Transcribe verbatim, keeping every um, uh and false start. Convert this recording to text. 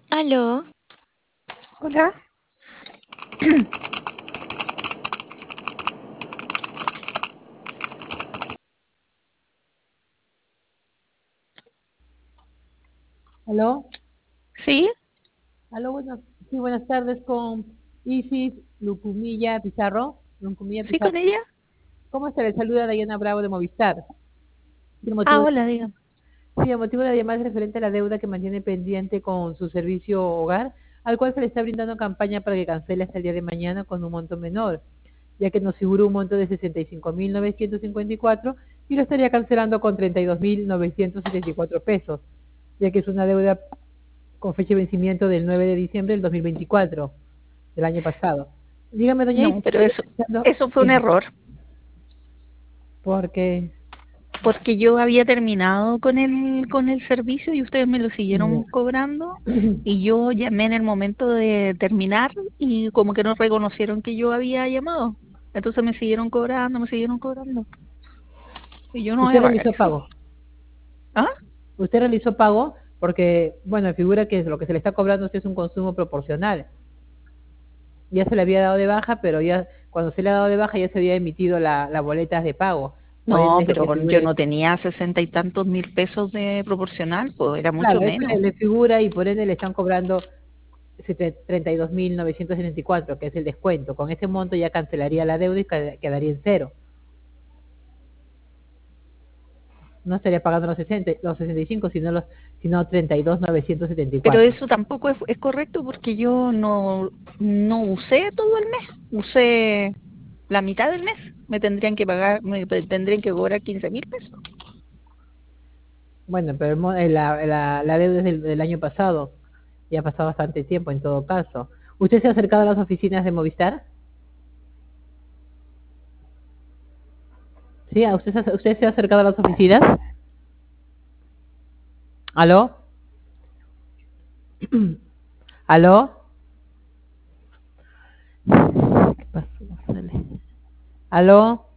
Aló, Hola. Aló, ¿sí? aló, buenas, sí, buenas tardes con Isis Lucumilla Pizarro. Lucumilla ¿Sí Pizarro. con ella? ¿Cómo está? Le saluda Dayana Bravo de Movistar. Sí, el motivo Ah, de, hola, dígame. sí, el motivo de la llamada es referente a la deuda que mantiene pendiente con su servicio hogar, al cual se le está brindando campaña para que cancele hasta el día de mañana con un monto menor, ya que nos figura un monto de sesenta y cinco mil novecientos cincuenta y cuatro y lo estaría cancelando con treinta y dos mil novecientos setenta y cuatro pesos, ya que es una deuda con fecha de vencimiento del nueve de diciembre del dos mil veinticuatro, del año pasado. Dígame, doña No, Isis, pero ¿estoy eso, escuchando? eso fue un Sí, error, porque porque yo había terminado con el, con el servicio y ustedes me lo siguieron ya. cobrando y yo llamé en el momento de terminar y como que no reconocieron que yo había llamado. Entonces me siguieron cobrando, me siguieron cobrando. Y yo no voy Usted a pagar realizó eso. pago. ¿Ah? Usted realizó pago porque, bueno, figura que lo que se le está cobrando a usted es un consumo proporcional. Ya se le había dado de baja, pero ya cuando se le ha dado de baja ya se había emitido la, la boleta de pago. Por ende No, es lo pero que yo figura. no tenía sesenta y tantos mil pesos de proporcional, pues era mucho Claro, eso le, menos. le figura y por ende le están cobrando treinta y dos mil novecientos setenta y cuatro, que es el descuento. Con ese monto ya cancelaría la deuda y quedaría en cero. No estaría pagando los sesenta, los sesenta y cinco, sino los sino treinta y dos mil novecientos setenta y Pero cuatro. eso tampoco es, es correcto porque yo no, no usé todo el mes, usé la mitad del mes. Me tendrían que pagar, me tendrían que cobrar quince mil pesos. Bueno, pero el mo- eh, la, la, la deuda es del, del año pasado. Ya ha pasado bastante tiempo en todo caso. ¿Usted se ha acercado a las oficinas de Movistar? ¿Sí? ¿A ¿Usted, se- usted se ha acercado a las oficinas? ¿Aló? ¿Aló? ¿Qué pasó? Dale. ¿Aló?